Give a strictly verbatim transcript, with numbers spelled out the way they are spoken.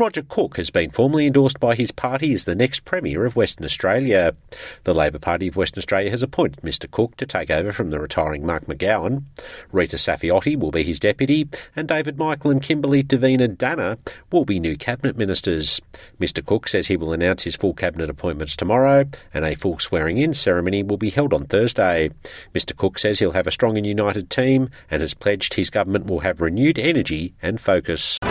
Roger Cook has been formally endorsed by his party as the next Premier of Western Australia. The Labor Party of Western Australia has appointed Mister Cook to take over from the retiring Mark McGowan. Rita Safiotti will be his deputy, and David Michael and Kimberly Davina Dana will be new cabinet ministers. Mister Cook says he will announce his full cabinet appointments tomorrow, and a full swearing-in ceremony will be held on Thursday. Mister Cook says he'll have a strong and united team and has pledged his government will have renewed energy and focus.